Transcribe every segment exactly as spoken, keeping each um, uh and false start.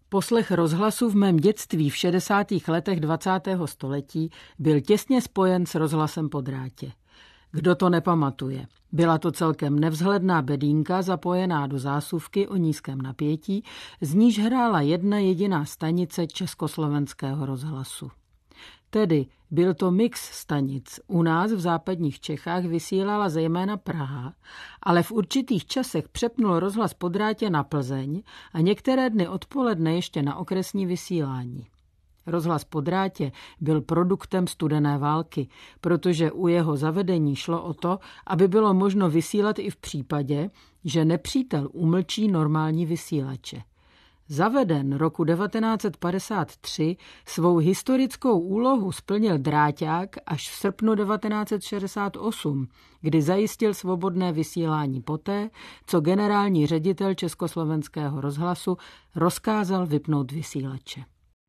Poslech rozhlasu v mém dětství v šedesátých letech dvacátého století byl těsně spojen s rozhlasem po drátě. Kdo to nepamatuje? Byla to celkem nevzhledná bedínka zapojená do zásuvky o nízkém napětí, z níž hrála jedna jediná stanice Československého rozhlasu. Tedy byl to mix stanic. U nás v západních Čechách vysílala zejména Praha, ale v určitých časech přepnul rozhlas po drátě na Plzeň a některé dny odpoledne ještě na okresní vysílání. Rozhlas po drátě byl produktem studené války, protože u jeho zavedení šlo o to, aby bylo možno vysílat i v případě, že nepřítel umlčí normální vysílače. Zaveden roku devatenáct set padesát tři svou historickou úlohu splnil dráťák až v srpnu devatenáct set šedesát osm, kdy zajistil svobodné vysílání poté, co generální ředitel Československého rozhlasu rozkázal vypnout vysílače.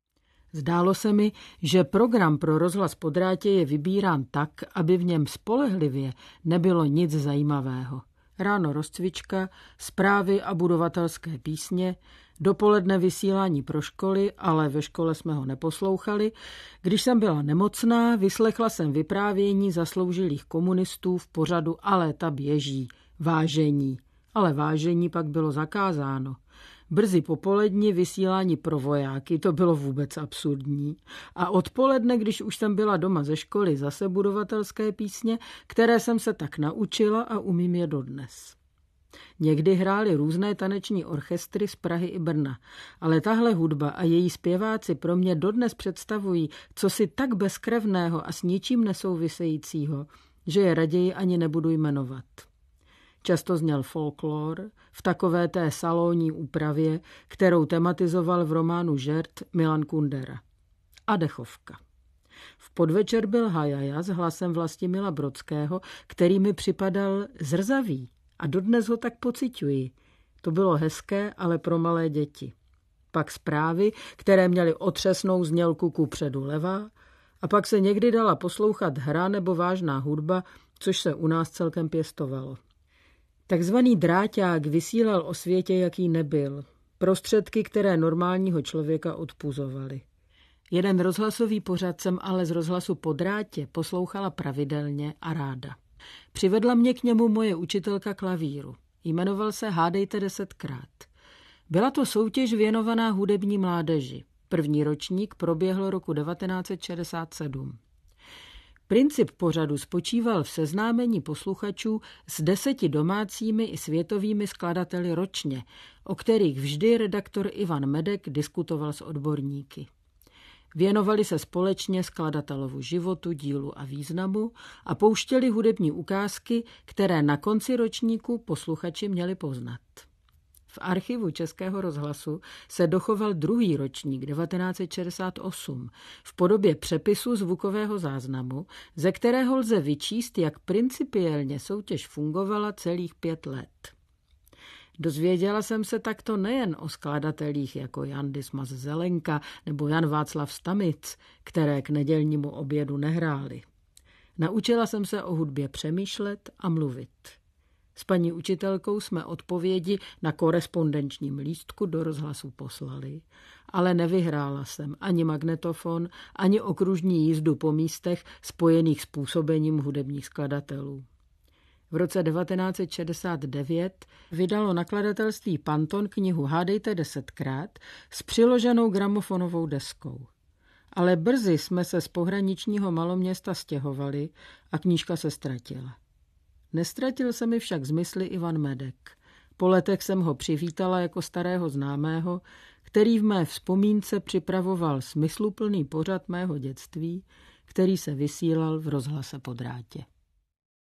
Zdálo se mi, že program pro rozhlas po drátě je vybírán tak, aby v něm spolehlivě nebylo nic zajímavého. Ráno rozcvička, zprávy a budovatelské písně, dopoledne vysílání pro školy, ale ve škole jsme ho neposlouchali. Když jsem byla nemocná, vyslechla jsem vyprávění zasloužilých komunistů v pořadu A léta běží, vážení. Ale vážení pak bylo zakázáno. Brzy popoledni vysílání pro vojáky, to bylo vůbec absurdní. A odpoledne, když už jsem byla doma ze školy, zase budovatelské písně, které jsem se tak naučila a umím je dodnes. Někdy hrály různé taneční orchestry z Prahy i Brna, ale tahle hudba a její zpěváci pro mě dodnes představují cosi tak bezkrevného a s ničím nesouvisejícího, že je raději ani nebudu jmenovat. Často zněl folklor v takové té salonní úpravě, kterou tematizoval v románu Žert Milan Kundera. A dechovka. V podvečer byl Hajaja s hlasem Vlastimila Brodského, který mi připadal zrzavý a dodnes ho tak pociťuji. To bylo hezké, ale pro malé děti. Pak zprávy, které měly otřesnou znělku kupředu levá, a pak se někdy dala poslouchat hra nebo vážná hudba, což se u nás celkem pěstovalo. Takzvaný dráťák vysílal o světě, jaký nebyl. Prostředky, které normálního člověka odpuzovaly. Jeden rozhlasový pořad jsem ale z rozhlasu po drátě poslouchala pravidelně a ráda. Přivedla mě k němu moje učitelka klavíru. Jmenoval se Hádejte desetkrát. Byla to soutěž věnovaná hudební mládeži. První ročník proběhl roku devatenáct set šedesát sedm. Princip pořadu spočíval v seznámení posluchačů s deseti domácími i světovými skladateli ročně, o kterých vždy redaktor Ivan Medek diskutoval s odborníky. Věnovali se společně skladatelovu životu, dílu a významu a pouštěli hudební ukázky, které na konci ročníku posluchači měli poznat. V archivu Českého rozhlasu se dochoval druhý ročník devatenáct set šedesát osm v podobě přepisu zvukového záznamu, ze kterého lze vyčíst, jak principiálně soutěž fungovala celých pět let. Dozvěděla jsem se takto nejen o skladatelích jako Jan Dismas Zelenka nebo Jan Václav Stamic, které k nedělnímu obědu nehráli. Naučila jsem se o hudbě přemýšlet a mluvit. S paní učitelkou jsme odpovědi na korespondenčním lístku do rozhlasu poslali, ale nevyhrála jsem ani magnetofon, ani okružní jízdu po místech spojených s působením hudebních skladatelů. V roce devatenáct set šedesát devět vydalo nakladatelství Panton knihu Hádejte desetkrát s přiloženou gramofonovou deskou. Ale brzy jsme se z pohraničního maloměsta stěhovali a knížka se ztratila. Nestratil se mi však z mysli Ivan Medek. Po letech jsem ho přivítala jako starého známého, který v mé vzpomínce připravoval smysluplný pořad mého dětství, který se vysílal v rozhlase po drátě.